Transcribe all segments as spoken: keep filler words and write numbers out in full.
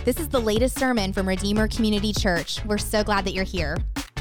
This is the latest sermon from Redeemer Community Church. We're so glad that you're here.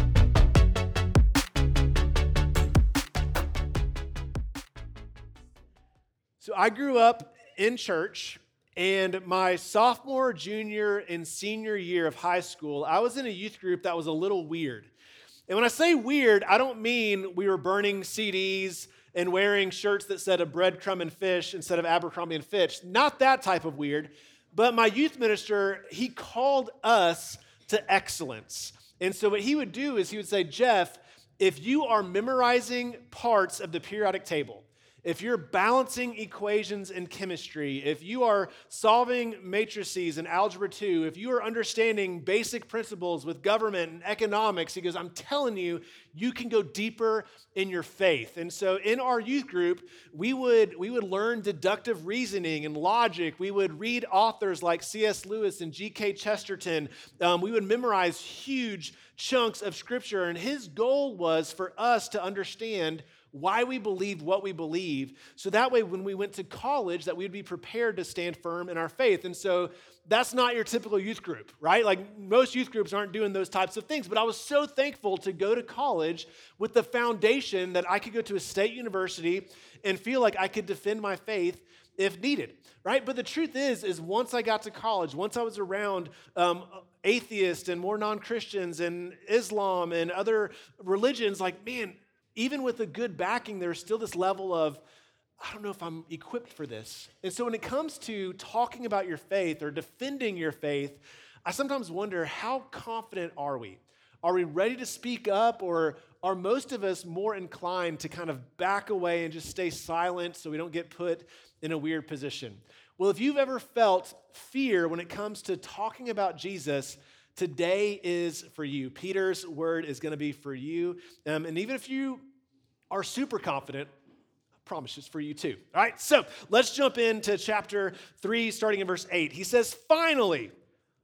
So I grew up in church, and my sophomore, junior, and senior year of high school, I was in a youth group that was a little weird. And when I say weird, I don't mean we were burning C Ds and wearing shirts that said a breadcrumb and fish instead of Abercrombie and Fitch. Not that type of weird. But my youth minister, he called us to excellence. And so what he would do is he would say, Jeff, if you are memorizing parts of the periodic table, if you're balancing equations in chemistry, if you are solving matrices in Algebra two, if you are understanding basic principles with government and economics, he goes, I'm telling you, you can go deeper in your faith. And so in our youth group, we would, we would learn deductive reasoning and logic. We would read authors like C S Lewis and G K Chesterton. Um, we would memorize huge chunks of scripture. And his goal was for us to understand why we believed what we believe, so that way when we went to college that we'd be prepared to stand firm in our faith. And so that's not your typical youth group, right? Like most youth groups aren't doing those types of things, but I was so thankful to go to college with the foundation that I could go to a state university and feel like I could defend my faith if needed, right? But the truth is, is once I got to college, once I was around um, atheists and more non-Christians and Islam and other religions, like, man, even with a good backing, there's still this level of, I don't know if I'm equipped for this. And so when it comes to talking about your faith or defending your faith, I sometimes wonder, how confident are we? Are we ready to speak up, or are most of us more inclined to kind of back away and just stay silent so we don't get put in a weird position? Well, if you've ever felt fear when it comes to talking about Jesus, today is for you. Peter's word is going to be for you. Um, and even if you are super confident, I promise it's for you too. All right, so let's jump into chapter three, starting in verse eight. He says, finally,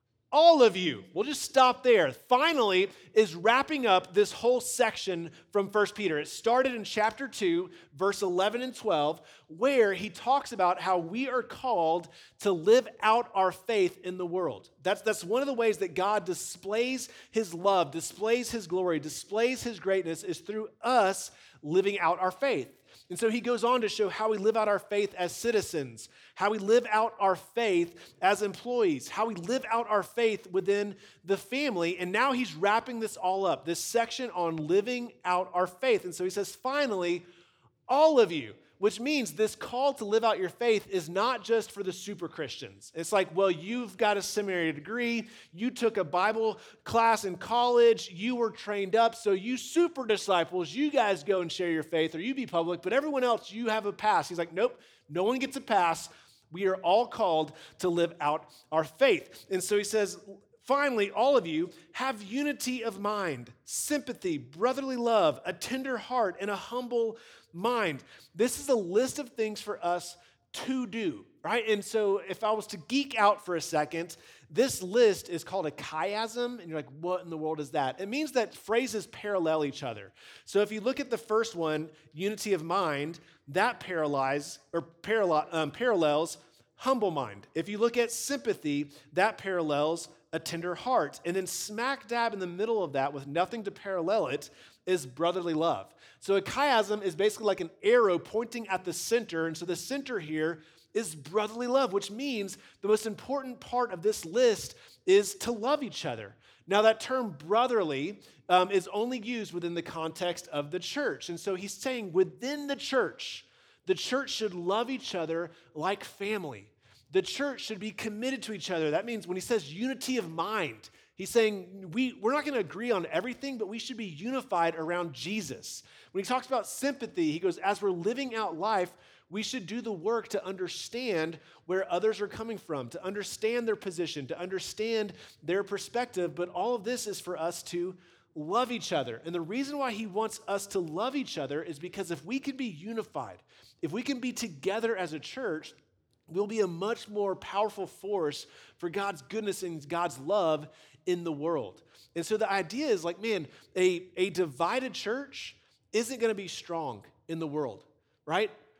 all of you, we'll just stop there. Finally is wrapping up this whole section from First Peter. It started in chapter two, verse eleven and twelve, where he talks about how we are called to live out our faith in the world. That's, that's one of the ways that God displays his love, displays his glory, displays his greatness, is through us living out our faith. And so he goes on to show how we live out our faith as citizens, how we live out our faith as employees, how we live out our faith within the family. And now he's wrapping this all up, this section on living out our faith. And so he says, finally, all of you, which means this call to live out your faith is not just for the super Christians. It's like, well, you've got a seminary degree, you took a Bible class in college, you were trained up, so you super disciples, you guys go and share your faith, or you be public, but everyone else, you have a pass. He's like, nope, no one gets a pass. We are all called to live out our faith. And so he says, finally, all of you have unity of mind, sympathy, brotherly love, a tender heart, and a humble mind. This is a list of things for us to do, right? And so if I was to geek out for a second, this list is called a chiasm, and you're like, what in the world is that? It means that phrases parallel each other. So if you look at the first one, unity of mind, that paralyze, or parallel, um, parallels humble mind. If you look at sympathy, that parallels a tender heart. And then smack dab in the middle of that, with nothing to parallel it, is brotherly love. So a chiasm is basically like an arrow pointing at the center. And so the center here is brotherly love, which means the most important part of this list is to love each other. Now, that term brotherly um, is only used within the context of the church. And so he's saying within the church, the church should love each other like family. The church should be committed to each other. That means when he says unity of mind, he's saying we, we're not going to agree on everything, but we should be unified around Jesus. When he talks about sympathy, he goes, as we're living out life, we should do the work to understand where others are coming from, to understand their position, to understand their perspective. But all of this is for us to love each other. And the reason why he wants us to love each other is because if we can be unified, if we can be together as a church, we'll be a much more powerful force for God's goodness and God's love in the world. And so the idea is like, man, a, a divided church isn't going to be strong in the world, right?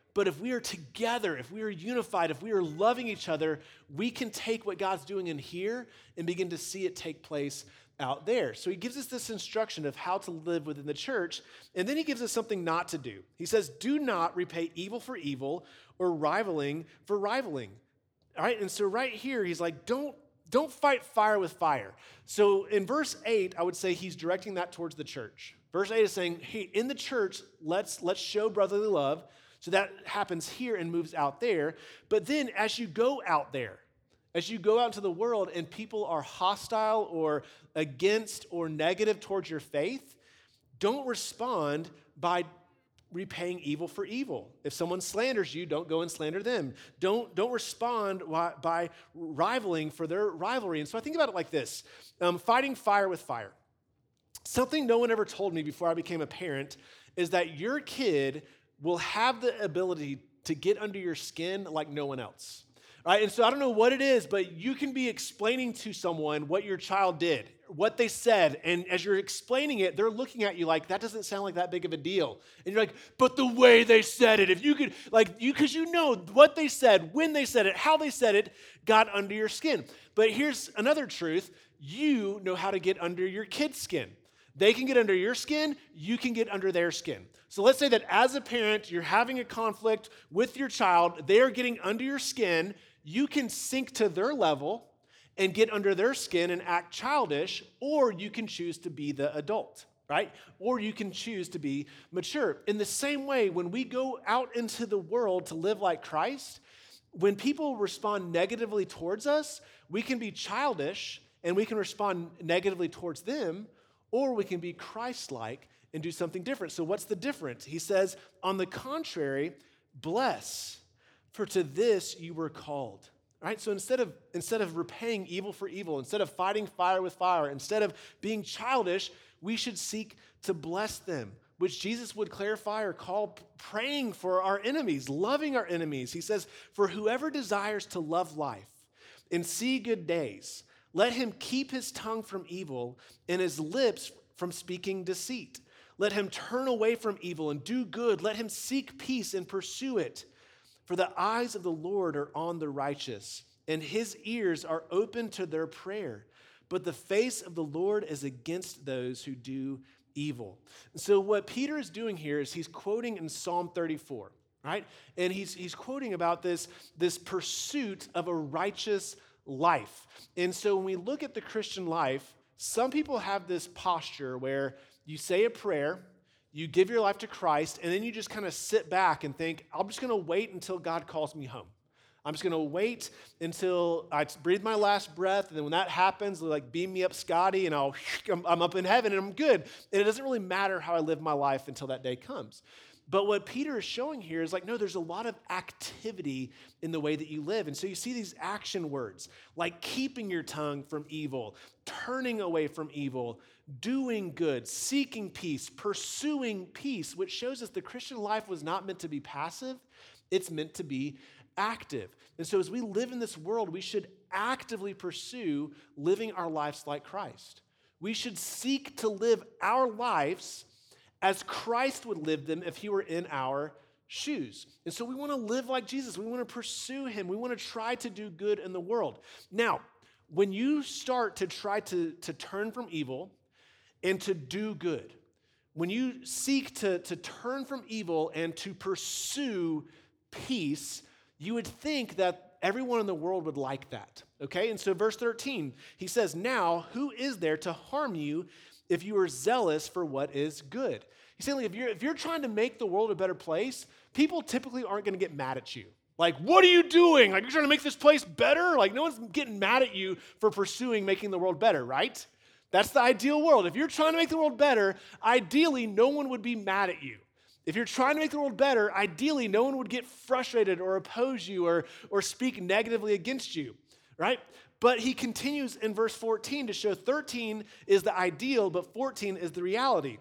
But if we are together, if we are unified, if we are loving each other, we can take what God's doing in here and begin to see it take place out there. So he gives us this instruction of how to live within the church, and then he gives us something not to do. He says, do not repay evil for evil or rivaling for rivaling. All right, and so right here, he's like, don't, don't fight fire with fire. So in verse eight, I would say he's directing that towards the church. Verse eight is saying, hey, in the church, let's, let's show brotherly love. So that happens here and moves out there. But then as you go out there, as you go out into the world and people are hostile or against or negative towards your faith, don't respond by repaying evil for evil. If someone slanders you, don't go and slander them. Don't, don't respond by rivaling for their rivalry. And so I think about it like this, um, fighting fire with fire. Something no one ever told me before I became a parent is that your kid will have the ability to get under your skin like no one else. Right? And so I don't know what it is, but you can be explaining to someone what your child did, what they said, and as you're explaining it, they're looking at you like, that doesn't sound like that big of a deal. And you're like, but the way they said it, if you could, like, you, because you know what they said, when they said it, how they said it, got under your skin. But here's another truth, you know how to get under your kid's skin. They can get under your skin, you can get under their skin. So let's say that as a parent, you're having a conflict with your child, they're getting under your skin, you can sink to their level and get under their skin and act childish, or you can choose to be the adult, right? Or you can choose to be mature. In the same way, when we go out into the world to live like Christ, when people respond negatively towards us, we can be childish and we can respond negatively towards them, or we can be Christ-like and do something different. So what's the difference? He says, on the contrary, bless, for to this you were called. Right? So instead of, instead of repaying evil for evil, instead of fighting fire with fire, instead of being childish, we should seek to bless them, which Jesus would clarify or call praying for our enemies, loving our enemies. He says, for whoever desires to love life and see good days, let him keep his tongue from evil and his lips from speaking deceit. Let him turn away from evil and do good. Let him seek peace and pursue it. For the eyes of the Lord are on the righteous, and his ears are open to their prayer. But the face of the Lord is against those who do evil. And so what Peter is doing here is he's quoting in Psalm thirty-four, right? And he's, he's quoting about this, this pursuit of a righteous life. And so when we look at the Christian life, some people have this posture where you say a prayer, you give your life to Christ, and then you just kind of sit back and think, I'm just going to wait until God calls me home. I'm just going to wait until I breathe my last breath, and then when that happens, they'll like beam me up, Scotty, and I'll, I'm up in heaven, and I'm good. And it doesn't really matter how I live my life until that day comes. But what Peter is showing here is like, no, there's a lot of activity in the way that you live. And so you see these action words, like keeping your tongue from evil, turning away from evil, doing good, seeking peace, pursuing peace, which shows us the Christian life was not meant to be passive. It's meant to be active. And so as we live in this world, we should actively pursue living our lives like Christ. We should seek to live our lives as Christ would live them if he were in our shoes. And so we want to live like Jesus. We want to pursue him. We want to try to do good in the world. Now, when you start to try to, to turn from evil and to do good, when you seek to, to turn from evil and to pursue peace, you would think that everyone in the world would like that. Okay? And so verse thirteen, he says, now who is there to harm you if you are zealous for what is good? He's saying, like, if you're, if you're trying to make the world a better place, people typically aren't going to get mad at you. Like, what are you doing? Like, you're trying to make this place better? Like, no one's getting mad at you for pursuing making the world better, right? That's the ideal world. If you're trying to make the world better, ideally, no one would be mad at you. If you're trying to make the world better, ideally, no one would get frustrated or oppose you or, or speak negatively against you, right? But he continues in verse fourteen to show thirteen is the ideal, but fourteen is the reality.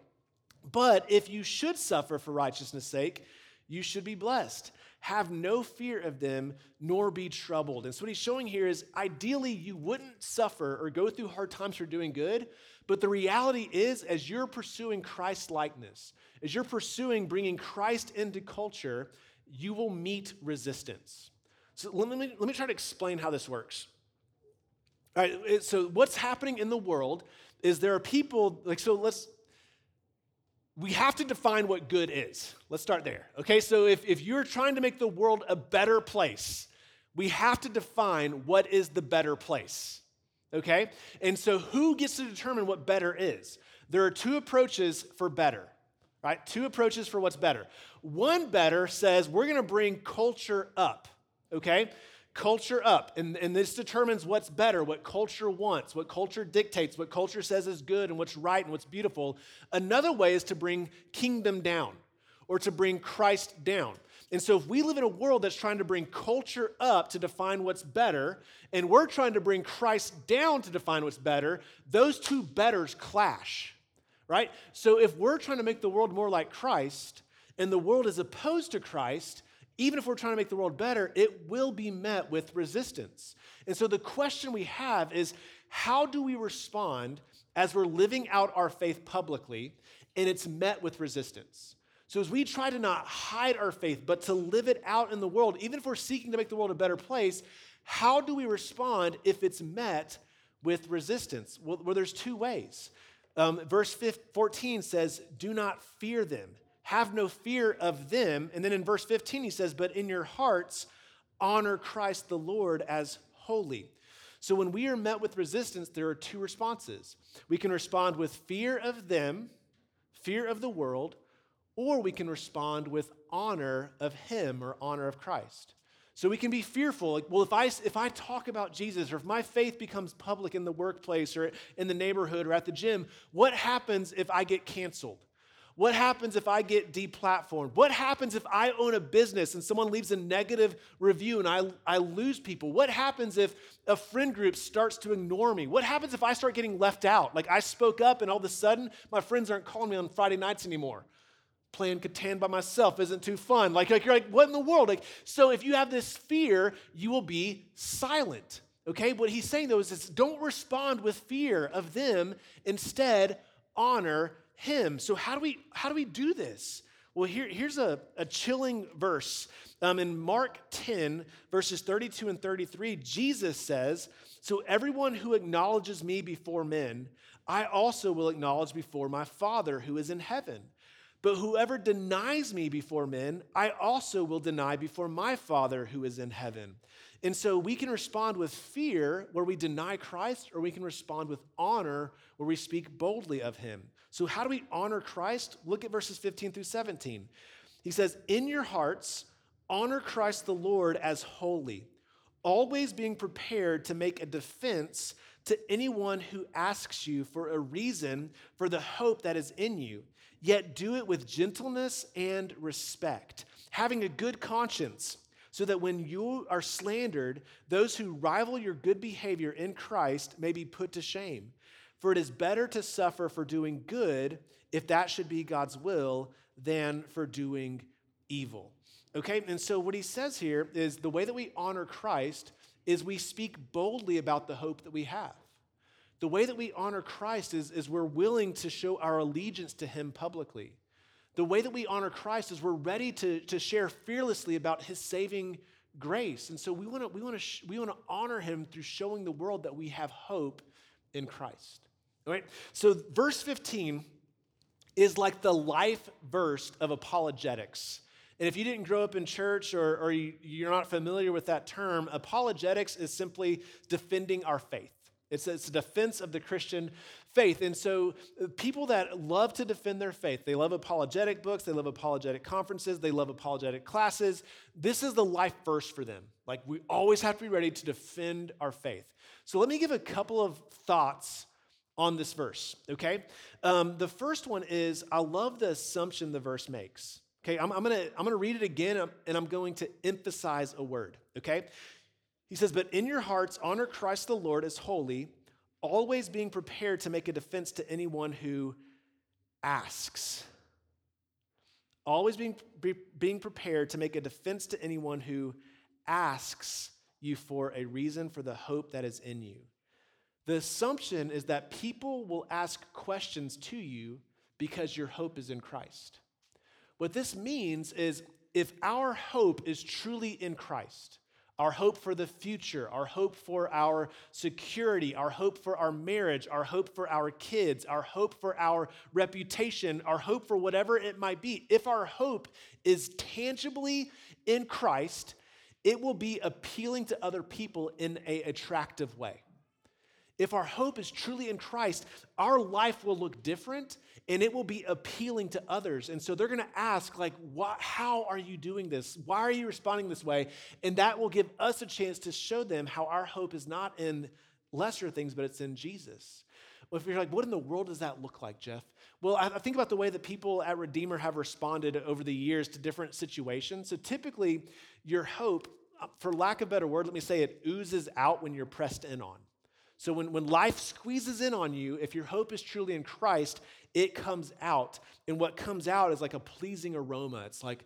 But if you should suffer for righteousness' sake, you should be blessed. Have no fear of them, nor be troubled. And so what he's showing here is ideally you wouldn't suffer or go through hard times for doing good, but the reality is as you're pursuing Christ-likeness, as you're pursuing bringing Christ into culture, you will meet resistance. So let me, let me try to explain how this works. All right, so what's happening in the world is there are people, like, so let's, we have to define what good is. Let's start there, okay? So if, if you're trying to make the world a better place, we have to define what is the better place, okay? And so who gets to determine what better is? There are two approaches for better, right? Two approaches for what's better. One better says we're going to bring culture up. Okay? Culture up. And, and this determines what's better, what culture wants, what culture dictates, what culture says is good and what's right and what's beautiful. Another way is to bring kingdom down or to bring Christ down. And so if we live in a world that's trying to bring culture up to define what's better, and we're trying to bring Christ down to define what's better, those two betters clash, right? So if we're trying to make the world more like Christ and the world is opposed to Christ, even if we're trying to make the world better, it will be met with resistance. And so the question we have is, how do we respond as we're living out our faith publicly and it's met with resistance? So as we try to not hide our faith, but to live it out in the world, even if we're seeking to make the world a better place, how do we respond if it's met with resistance? Well, well there's two ways. Um, verse fourteen says, do not fear them. Have no fear of them. And then in verse fifteen, he says, but in your hearts, honor Christ the Lord as holy. So when we are met with resistance, there are two responses. We can respond with fear of them, fear of the world, or we can respond with honor of him or honor of Christ. So we can be fearful, like, well, if I, if I talk about Jesus, or if my faith becomes public in the workplace or in the neighborhood or at the gym, what happens if I get canceled? What happens if I get deplatformed? What happens if I own a business and someone leaves a negative review and I, I lose people? What happens if a friend group starts to ignore me? What happens if I start getting left out? Like I spoke up and all of a sudden my friends aren't calling me on Friday nights anymore. Playing Catan by myself isn't too fun. Like, like you're like, what in the world? Like, so if you have this fear, you will be silent. Okay? What he's saying though is, is don't respond with fear of them. Instead, honor him. So how do we how do we do this? Well, here, here's a, a chilling verse. Um, in Mark ten, verses thirty-two and thirty-three, Jesus says, so everyone who acknowledges me before men, I also will acknowledge before my Father who is in heaven. But whoever denies me before men, I also will deny before my Father who is in heaven. And so we can respond with fear where we deny Christ, or we can respond with honor where we speak boldly of him. So how do we honor Christ? Look at verses fifteen through seventeen. He says, in your hearts, honor Christ the Lord as holy, always being prepared to make a defense to anyone who asks you for a reason for the hope that is in you, yet do it with gentleness and respect, having a good conscience, so that when you are slandered, those who rival your good behavior in Christ may be put to shame. For it is better to suffer for doing good, if that should be God's will, than for doing evil. Okay, and so what he says here is the way that we honor Christ is we speak boldly about the hope that we have. The way that we honor Christ is, is we're willing to show our allegiance to him publicly. The way that we honor Christ is we're ready to, to share fearlessly about his saving grace. And so we want to we want to sh- we want to honor him through showing the world that we have hope in Christ. All right? So verse fifteen is like the life verse of apologetics. And if you didn't grow up in church or, or you, you're not familiar with that term, apologetics is simply defending our faith. It's a, it's a defense of the Christian faith. And so people that love to defend their faith, they love apologetic books, they love apologetic conferences, they love apologetic classes. This is the life verse for them. Like, we always have to be ready to defend our faith. So let me give a couple of thoughts on this verse, okay? Um, the first one is, I love the assumption the verse makes. Okay, I'm, I'm gonna I'm gonna read it again, and I'm going to emphasize a word, okay? He says, but in your hearts, honor Christ the Lord as holy, always being prepared to make a defense to anyone who asks. Always being, be, being prepared to make a defense to anyone who asks you for a reason for the hope that is in you. The assumption is that people will ask questions to you because your hope is in Christ. What this means is, if our hope is truly in Christ, our hope for the future, our hope for our security, our hope for our marriage, our hope for our kids, our hope for our reputation, our hope for whatever it might be, if our hope is tangibly in Christ, it will be appealing to other people in an attractive way. If our hope is truly in Christ, our life will look different and it will be appealing to others. And so they're going to ask, like, what, how are you doing this? Why are you responding this way? And that will give us a chance to show them how our hope is not in lesser things, but it's in Jesus. Well, if you're like, what in the world does that look like, Jeff? Well, I think about the way that people at Redeemer have responded over the years to different situations. So typically, your hope, for lack of a better word, let me say it, oozes out when you're pressed in on. So when, when life squeezes in on you, if your hope is truly in Christ, it comes out. And what comes out is like a pleasing aroma. It's like,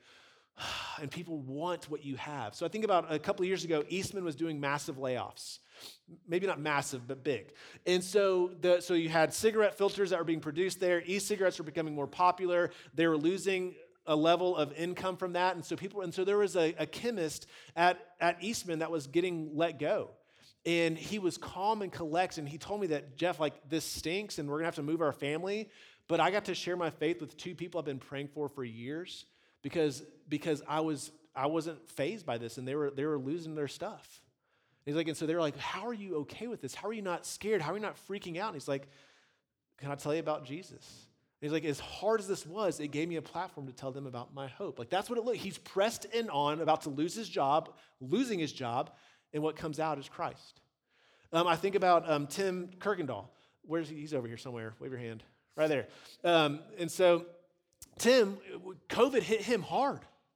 and people want what you have. So I think about a couple of years ago, Eastman was doing massive layoffs. Maybe not massive, but big. And so the so you had cigarette filters that were being produced there. E-cigarettes were becoming more popular. They were losing a level of income from that. And so people, and so there was a, a chemist at, at Eastman that was getting let go. And he was calm and collected, and he told me that, Jeff, like, this stinks, and we're going to have to move our family, but I got to share my faith with two people I've been praying for for years because, because I, was, I wasn't fazed by this, and they were, they were losing their stuff. And he's like, and so they were like, how are you okay with this? How are you not scared? How are you not freaking out? And he's like, can I tell you about Jesus? And he's like, as hard as this was, it gave me a platform to tell them about my hope. Like, that's what it looked. He's pressed in on, about to lose his job, losing his job, and what comes out is Christ. Um, I think about um, Tim Kirkendall. Where's he? He's over here somewhere. Wave your hand. Right there. Um, and so Tim, COVID hit him hard.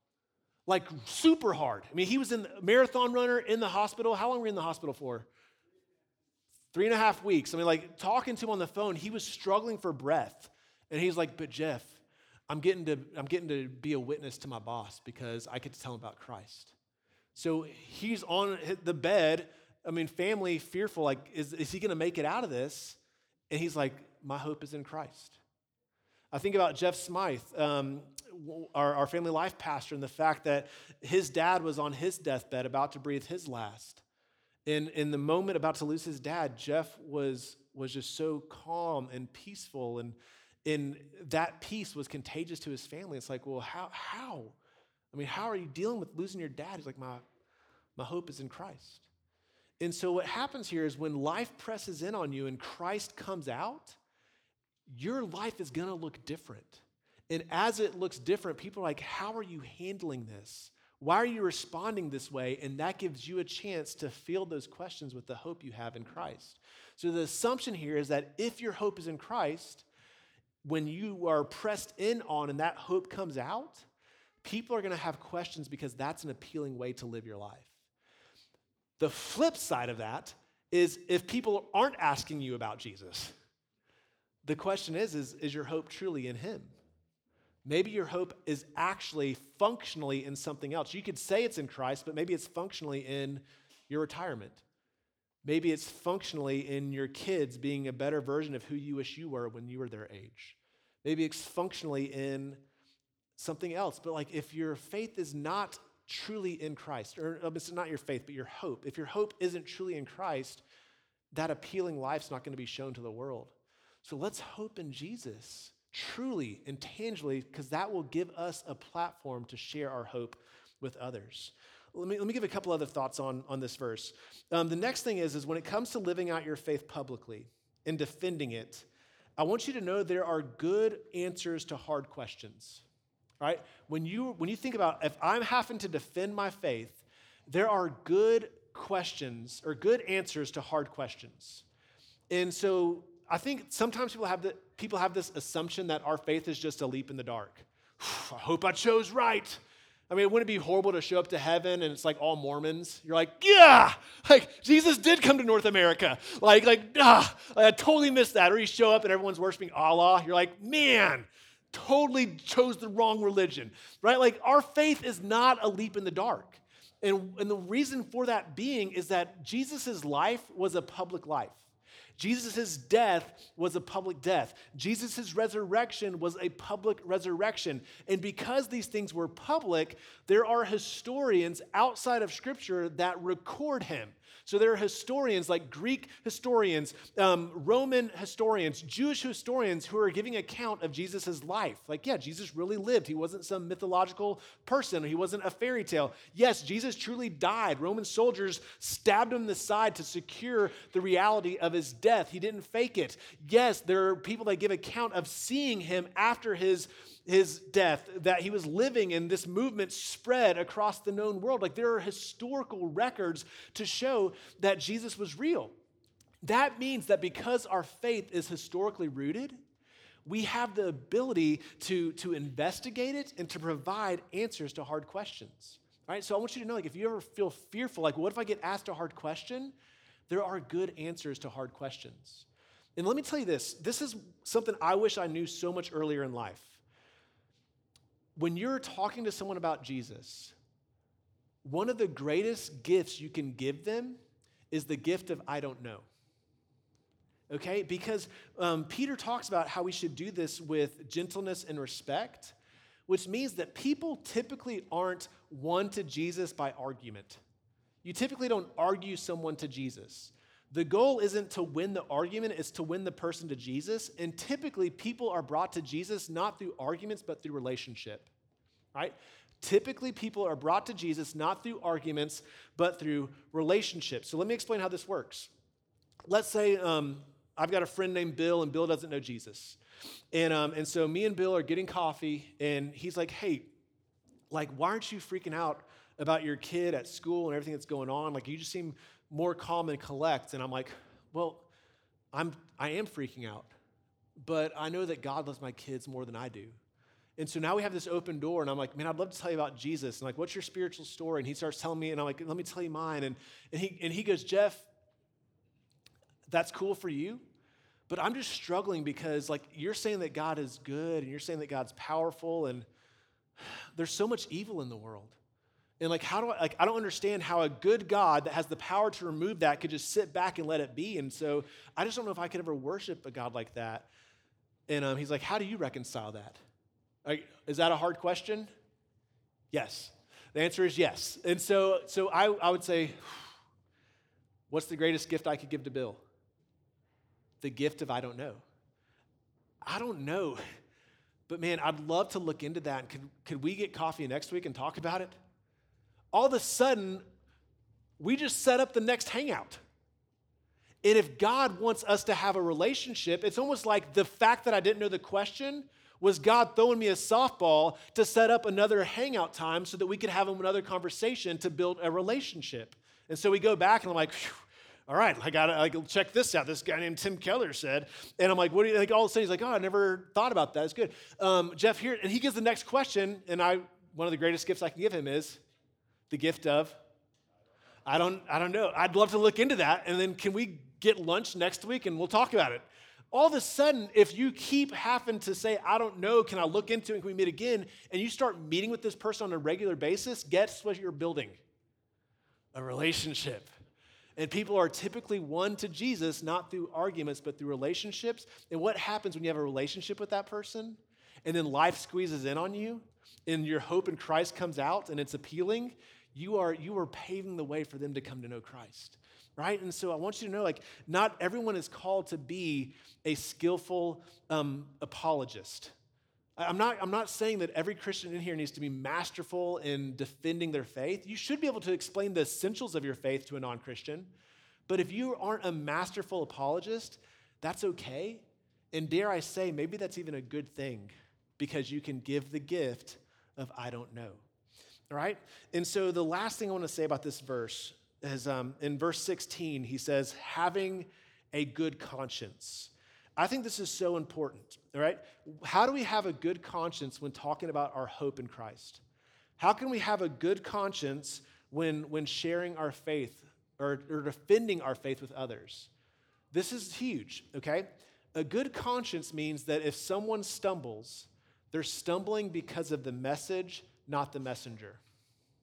Like super hard. I mean, he was a marathon runner in the hospital. How long were you in the hospital for? Three and a half weeks. I mean, like talking to him on the phone, he was struggling for breath. And he's like, but Jeff, I'm getting to, I'm getting to be a witness to my boss because I get to tell him about Christ. So he's on the bed, I mean, family fearful, like, is, is he going to make it out of this? And he's like, my hope is in Christ. I think about Jeff Smythe, um, our, our family life pastor, and the fact that his dad was on his deathbed about to breathe his last. And in the moment about to lose his dad, Jeff was, was just so calm and peaceful, and, and that peace was contagious to his family. It's like, well, how, how? I mean, how are you dealing with losing your dad? He's like, my, my hope is in Christ. And so what happens here is when life presses in on you and Christ comes out, your life is going to look different. And as it looks different, people are like, how are you handling this? Why are you responding this way? And that gives you a chance to field those questions with the hope you have in Christ. So the assumption here is that if your hope is in Christ, when you are pressed in on and that hope comes out, people are going to have questions because that's an appealing way to live your life. The flip side of that is if people aren't asking you about Jesus, the question is, is, is your hope truly in him? Maybe your hope is actually functionally in something else. You could say it's in Christ, but maybe it's functionally in your retirement. Maybe it's functionally in your kids being a better version of who you wish you were when you were their age. Maybe it's functionally in something else. But like if your faith is not truly in Christ, or it's not your faith, but your hope. If your hope isn't truly in Christ, that appealing life's not going to be shown to the world. So let's hope in Jesus, truly and tangibly, because that will give us a platform to share our hope with others. Let me, let me give a couple other thoughts on, on this verse. Um, the next thing is, is when it comes to living out your faith publicly and defending it, I want you to know there are good answers to hard questions. Right? When you when you think about if I'm having to defend my faith, there are good questions or good answers to hard questions. And so I think sometimes people have the people have this assumption that our faith is just a leap in the dark. I hope I chose right. I mean, wouldn't it be horrible to show up to heaven and it's like all Mormons? You're like, yeah, like Jesus did come to North America. Like, like, ah, I totally missed that. Or you show up and everyone's worshiping Allah. You're like, man, totally chose the wrong religion, right? Like our faith is not a leap in the dark. And, and the reason for that being is that Jesus' life was a public life. Jesus' death was a public death. Jesus' resurrection was a public resurrection. And because these things were public, there are historians outside of Scripture that record him. So there are historians like Greek historians, um, Roman historians, Jewish historians who are giving account of Jesus' life. Like, yeah, Jesus really lived. He wasn't some mythological person. He wasn't a fairy tale. Yes, Jesus truly died. Roman soldiers stabbed him in the side to secure the reality of his death. He didn't fake it. Yes, there are people that give account of seeing him after his his death, that he was living, and this movement spread across the known world. Like, there are historical records to show that Jesus was real. That means that because our faith is historically rooted, we have the ability to, to investigate it and to provide answers to hard questions. All right, so I want you to know, like, if you ever feel fearful, like, what if I get asked a hard question? There are good answers to hard questions. And let me tell you this, this is something I wish I knew so much earlier in life. When you're talking to someone about Jesus, one of the greatest gifts you can give them is the gift of I don't know. Okay? Because um, Peter talks about how we should do this with gentleness and respect, which means that people typically aren't won to Jesus by argument. You typically don't argue someone to Jesus. The goal isn't to win the argument, it's to win the person to Jesus. And typically, people are brought to Jesus not through arguments, but through relationship, right? Typically, people are brought to Jesus not through arguments, but through relationships. So let me explain how this works. Let's say um, I've got a friend named Bill, and Bill doesn't know Jesus. And, um, and so me and Bill are getting coffee, and he's like, hey, like, why aren't you freaking out about your kid at school and everything that's going on? Like, you just seem more calm and collect. And I'm like, well, I'm, I am freaking out, but I know that God loves my kids more than I do. And so now we have this open door, and I'm like, man, I'd love to tell you about Jesus. And like, what's your spiritual story? And he starts telling me, and I'm like, let me tell you mine. And, and, he, and he goes, Jeff, that's cool for you, but I'm just struggling because like you're saying that God is good, and you're saying that God's powerful, and there's so much evil in the world. And like, how do I, like, I don't understand how a good God that has the power to remove that could just sit back and let it be. And so I just don't know if I could ever worship a God like that. And um, he's like, how do you reconcile that? Like, is that a hard question? Yes. The answer is yes. And so, so I, I would say, what's the greatest gift I could give to Bill? The gift of I don't know. I don't know. But man, I'd love to look into that. And could, could we get coffee next week and talk about it? All of a sudden, we just set up the next hangout. And if God wants us to have a relationship, it's almost like the fact that I didn't know the question was God throwing me a softball to set up another hangout time so that we could have another conversation to build a relationship. And so we go back, and I'm like, all right, I got to like, check this out. This guy named Tim Keller said. And I'm like, what do you, like all of a sudden he's like, oh, I never thought about that. It's good. Um, Jeff here, and he gives the next question, and I, one of the greatest gifts I can give him is the gift of, I don't, I don't know. I'd love to look into that, and then can we get lunch next week, and we'll talk about it. All of a sudden, if you keep having to say, I don't know, can I look into it, can we meet again, and you start meeting with this person on a regular basis, guess what you're building? A relationship. And people are typically won to Jesus, not through arguments, but through relationships. And what happens when you have a relationship with that person, and then life squeezes in on you, and your hope in Christ comes out, and it's appealing? You are, you are paving the way for them to come to know Christ, right? And so I want you to know, like, not everyone is called to be a skillful um, apologist. I'm not, I'm not saying that every Christian in here needs to be masterful in defending their faith. You should be able to explain the essentials of your faith to a non-Christian. But if you aren't a masterful apologist, that's okay. And dare I say, maybe that's even a good thing, because you can give the gift of I don't know. All right? And so the last thing I want to say about this verse is um, in verse sixteen, he says, having a good conscience. I think this is so important, all right? How do we have a good conscience when talking about our hope in Christ? How can we have a good conscience when, when sharing our faith or, or defending our faith with others? This is huge, okay? A good conscience means that if someone stumbles, they're stumbling because of the message, not the messenger.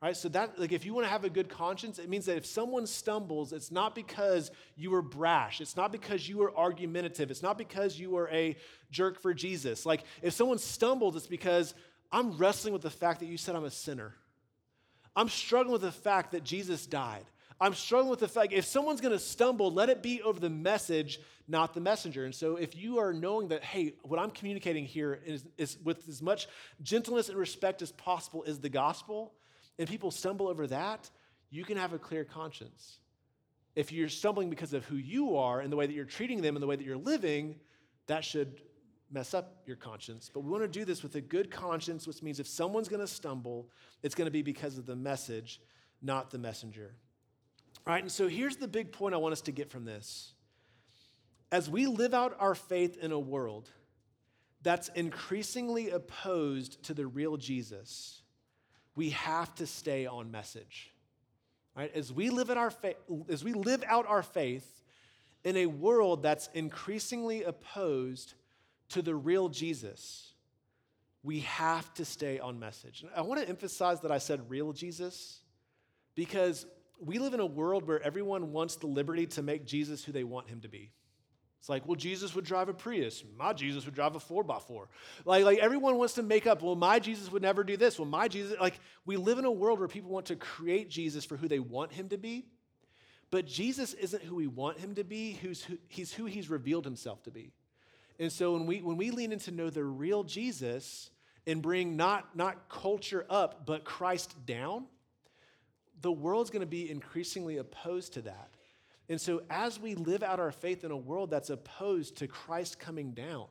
Right? So that, like, if you want to have a good conscience, it means that if someone stumbles, it's not because you were brash. It's not because you were argumentative. It's not because you were a jerk for Jesus. Like, if someone stumbles, it's because I'm wrestling with the fact that you said I'm a sinner. I'm struggling with the fact that Jesus died. I'm struggling with the fact, if someone's going to stumble, let it be over the message, not the messenger. And so if you are knowing that, hey, what I'm communicating here is, is with as much gentleness and respect as possible is the gospel, and people stumble over that, you can have a clear conscience. If you're stumbling because of who you are and the way that you're treating them and the way that you're living, that should mess up your conscience. But we want to do this with a good conscience, which means if someone's going to stumble, it's going to be because of the message, not the messenger. All right, and so here's the big point I want us to get from this. As we live out our faith in a world that's increasingly opposed to the real Jesus, we have to stay on message. Right? As we live out our faith, as we live out our faith in a world that's increasingly opposed to the real Jesus, we have to stay on message. And I want to emphasize that I said real Jesus because we live in a world where everyone wants the liberty to make Jesus who they want him to be. It's like, well, Jesus would drive a Prius. My Jesus would drive a four by four. Like, like everyone wants to make up, well, my Jesus would never do this. Well, my Jesus, like we live in a world where people want to create Jesus for who they want him to be. But Jesus isn't who we want him to be. Who's who, he's who he's revealed himself to be. And so when we when we lean in to know the real Jesus and bring not, not culture up, but Christ down, the world's going to be increasingly opposed to that. And so as we live out our faith in a world that's opposed to Christ coming down,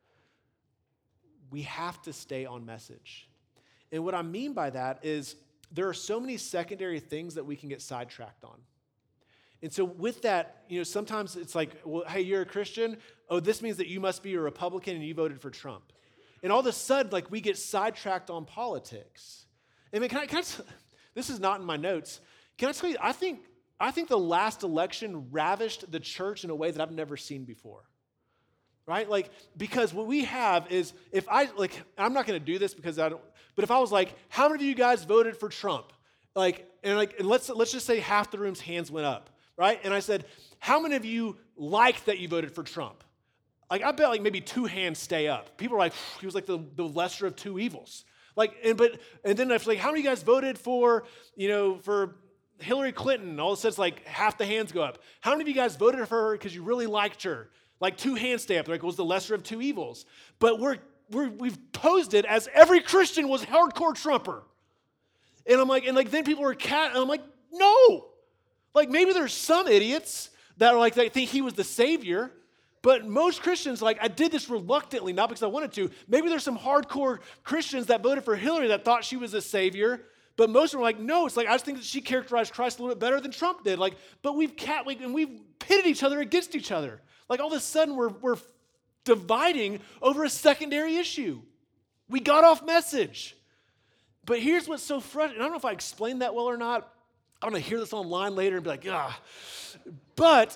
we have to stay on message. And what I mean by that is there are so many secondary things that we can get sidetracked on. And so with that, you know, sometimes it's like, well, hey, you're a Christian. Oh, this means that you must be a Republican and you voted for Trump. And all of a sudden, like, we get sidetracked on politics. I mean, can I, can I t- this is not in my notes. Can I tell you, I think I think the last election ravished the church in a way that I've never seen before, right? Like, because what we have is, if I, like, I'm not going to do this because I don't, but if I was like, how many of you guys voted for Trump? Like, and like, and let's, let's just say half the room's hands went up, right? And I said, how many of you liked that you voted for Trump? Like, I bet like maybe two hands stay up. People are like, he was like the, the lesser of two evils. Like, and but, and then it's like, how many of you guys voted for, you know, for Hillary Clinton? All of a sudden, it's like half the hands go up. How many of you guys voted for her because you really liked her? Like two hands stay up. Like, it was the lesser of two evils. But we're, we're, we've posed it as every Christian was hardcore Trumper. And I'm like, and like then people were cat, and I'm like, no. Like maybe there's some idiots that are like, they think he was the savior. But most Christians, like, I did this reluctantly, not because I wanted to. Maybe there's some hardcore Christians that voted for Hillary that thought she was a savior. But most of them are like, no, it's like, I just think that she characterized Christ a little bit better than Trump did. Like, but we've cat, like, and we've pitted each other against each other. Like, all of a sudden, we're, we're dividing over a secondary issue. We got off message. But here's what's so frustrating. I don't know if I explained that well or not. I'm going to hear this online later and be like, ah. But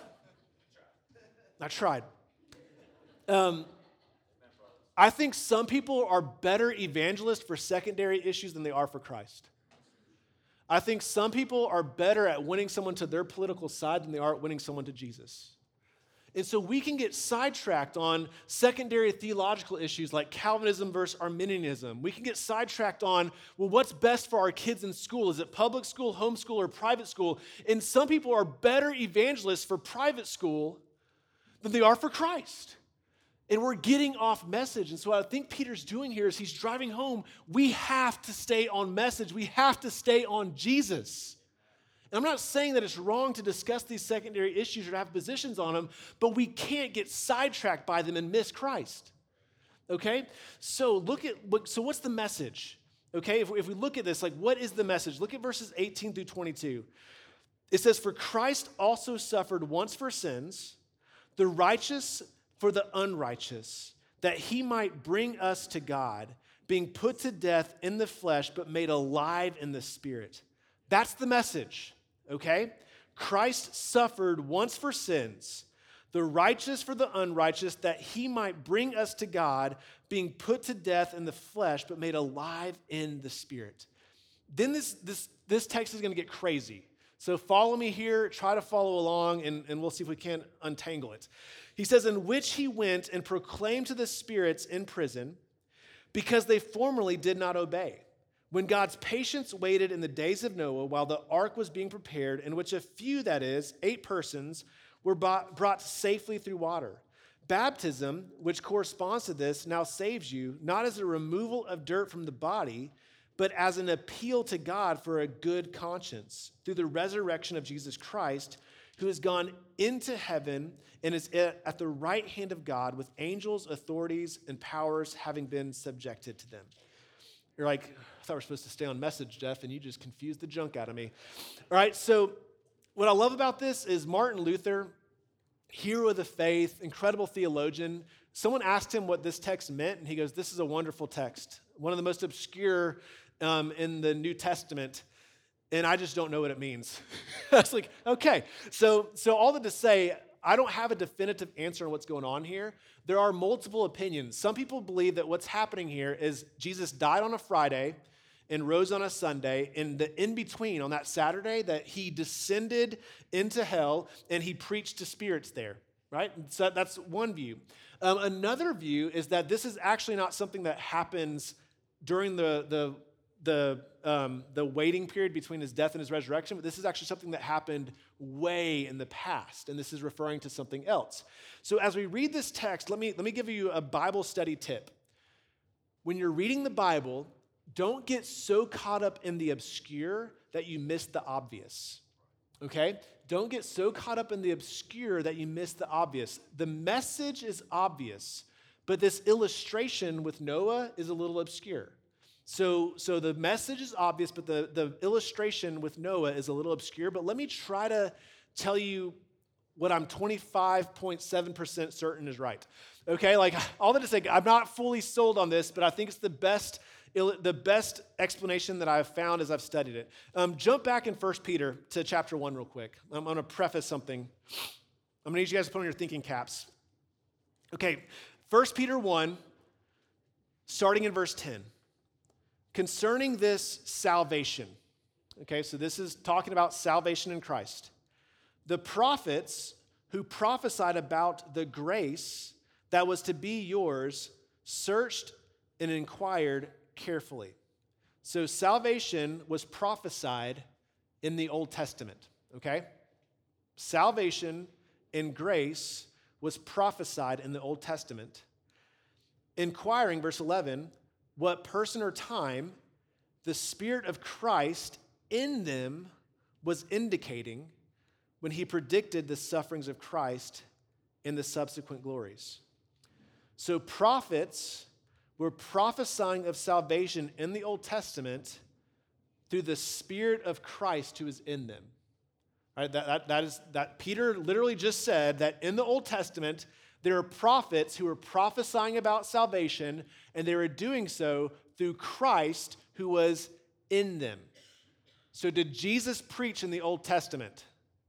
I tried. Um, I think some people are better evangelists for secondary issues than they are for Christ. I think some people are better at winning someone to their political side than they are at winning someone to Jesus. And so we can get sidetracked on secondary theological issues like Calvinism versus Arminianism. We can get sidetracked on, well, what's best for our kids in school? Is it public school, homeschool, or private school? And some people are better evangelists for private school than they are for Christ. And we're getting off message. And so what I think Peter's doing here is he's driving home. We have to stay on message. We have to stay on Jesus. And I'm not saying that it's wrong to discuss these secondary issues or to have positions on them, but we can't get sidetracked by them and miss Christ. Okay? So look at, so what's the message? Okay? If, if we look at this, like, what is the message? Look at verses eighteen through twenty-two. It says, for Christ also suffered once for sins, the righteous for the unrighteous, that he might bring us to God, being put to death in the flesh, but made alive in the spirit. That's the message, okay? Christ suffered once for sins, the righteous for the unrighteous, that he might bring us to God, being put to death in the flesh, but made alive in the spirit. Then this, this this text is going to get crazy. So follow me here, try to follow along, and, and we'll see if we can't untangle it. He says, in which he went and proclaimed to the spirits in prison, because they formerly did not obey, when God's patience waited in the days of Noah while the ark was being prepared, in which a few, that is, eight persons, were brought safely through water. Baptism, which corresponds to this, now saves you, not as a removal of dirt from the body, but as an appeal to God for a good conscience through the resurrection of Jesus Christ, who has gone into heaven and is at the right hand of God with angels, authorities, and powers having been subjected to them. You're like, I thought we were supposed to stay on message, Jeff, and you just confused the junk out of me. All right, so what I love about this is Martin Luther, hero of the faith, incredible theologian. Someone asked him what this text meant, and he goes, this is a wonderful text, one of the most obscure um, in the New Testament, and I just don't know what it means. I was like, okay. So, so all that to say, I don't have a definitive answer on what's going on here. There are multiple opinions. Some people believe that what's happening here is Jesus died on a Friday and rose on a Sunday, and the in-between on that Saturday that he descended into hell and he preached to spirits there, right? So that's one view. Um, another view is that this is actually not something that happens during the, the, the, um, the waiting period between his death and his resurrection, but this is actually something that happened way in the past, and this is referring to something else. So as we read this text, let me, let me give you a Bible study tip. When you're reading the Bible, don't get so caught up in the obscure that you miss the obvious, okay? Don't get so caught up in the obscure that you miss the obvious. The message is obvious, but this illustration with Noah is a little obscure. So, so the message is obvious, but the, the illustration with Noah is a little obscure. But let me try to tell you what I'm twenty-five point seven percent certain is right. Okay, like all that to say, I'm not fully sold on this, but I think it's the best the best explanation that I've found as I've studied it. Um, jump back in First Peter to chapter one real quick. I'm going to preface something. I'm going to need you guys to put on your thinking caps. Okay, First Peter one, starting in verse ten. Concerning this salvation. Okay, so this is talking about salvation in Christ. The prophets who prophesied about the grace that was to be yours searched and inquired carefully. So salvation was prophesied in the Old Testament, okay? Salvation and grace was prophesied in the Old Testament. Inquiring, verse eleven, what person or time the Spirit of Christ in them was indicating when he predicted the sufferings of Christ and the subsequent glories. So prophets were prophesying of salvation in the Old Testament through the Spirit of Christ who is in them. Right? That, that, that is that Peter literally just said that in the Old Testament, there are prophets who were prophesying about salvation, and they were doing so through Christ who was in them. So did Jesus preach in the Old Testament?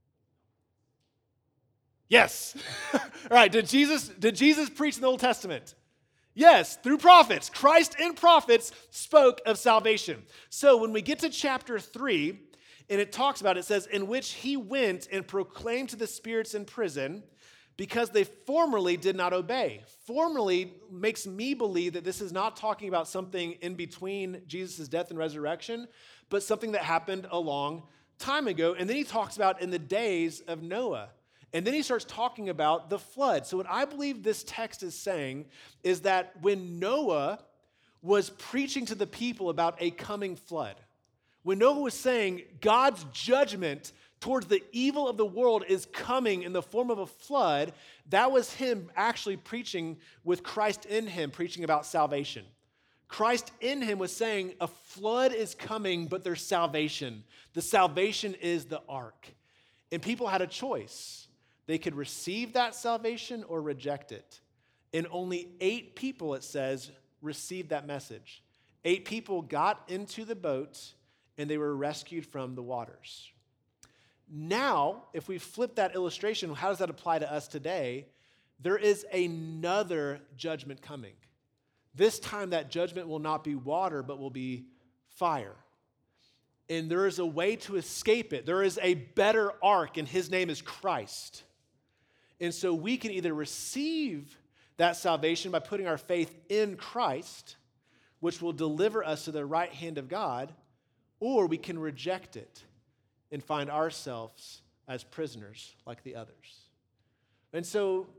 Yes. All right, did Jesus, did Jesus preach in the Old Testament? Yes, through prophets. Christ and prophets spoke of salvation. So when we get to chapter three, and it talks about, it says, in which he went and proclaimed to the spirits in prison, because they formerly did not obey. Formerly makes me believe that this is not talking about something in between Jesus' death and resurrection, but something that happened a long time ago. And then he talks about in the days of Noah. And then he starts talking about the flood. So what I believe this text is saying is that when Noah was preaching to the people about a coming flood, when Noah was saying God's judgment towards the evil of the world is coming in the form of a flood, that was him actually preaching with Christ in him, preaching about salvation. Christ in him was saying a flood is coming, but there's salvation. The salvation is the ark. And people had a choice. They could receive that salvation or reject it. And only eight people, it says, received that message. Eight people got into the boat and they were rescued from the waters. Now, if we flip that illustration, how does that apply to us today? There is another judgment coming. This time that judgment will not be water, but will be fire. and there is a way to escape it. There is a better ark, and his name is Christ. And so we can either receive that salvation by putting our faith in Christ, which will deliver us to the right hand of God, or we can reject it and find ourselves as prisoners like the others. And so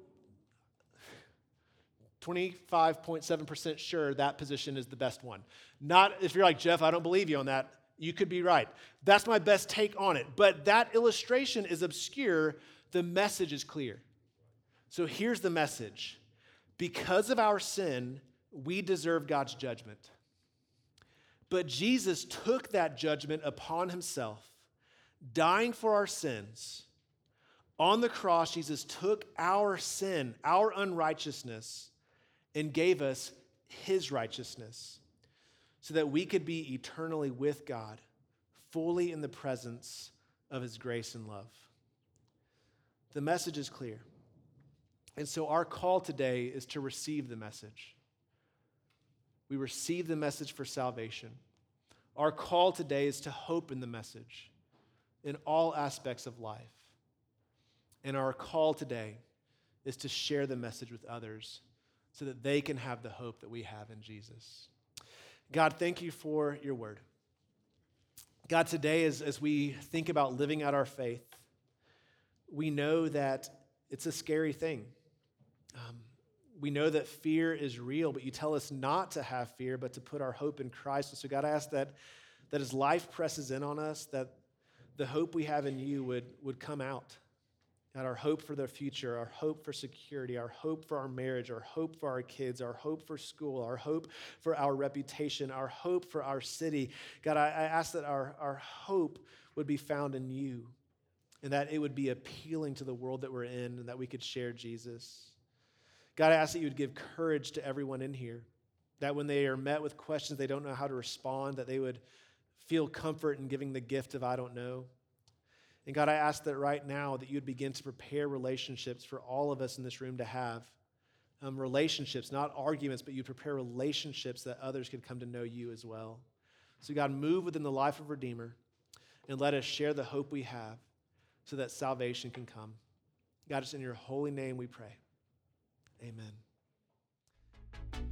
twenty-five point seven percent sure that position is the best one. Not if you're like, Jeff, I don't believe you on that. You could be right. That's my best take on it. But that illustration is obscure. The message is clear. So here's the message. Because of our sin, we deserve God's judgment. But Jesus took that judgment upon himself, dying for our sins. On the cross, Jesus took our sin, our unrighteousness, and gave us his righteousness so that we could be eternally with God, fully in the presence of his grace and love. The message is clear. And so our call today is to receive the message. We receive the message for salvation. Our call today is to hope in the message in all aspects of life. And our call today is to share the message with others so that they can have the hope that we have in Jesus. God, thank you for your word. God, today as, as we think about living out our faith, we know that it's a scary thing. Um, we know that fear is real, but you tell us not to have fear, but to put our hope in Christ. And so God, I ask that, that as life presses in on us, that the hope we have in you would, would come out. God, our hope for the future, our hope for security, our hope for our marriage, our hope for our kids, our hope for school, our hope for our reputation, our hope for our city. God, I, I ask that our, our hope would be found in you and that it would be appealing to the world that we're in and that we could share Jesus. God, I ask that you would give courage to everyone in here, that when they are met with questions they don't know how to respond, that they would feel comfort in giving the gift of I don't know. And God, I ask that right now that you would begin to prepare relationships for all of us in this room to have. Um, relationships, not arguments, but you prepare relationships that others could come to know you as well. So God, move within the life of Redeemer and let us share the hope we have so that salvation can come. God, it's in your holy name we pray. Amen.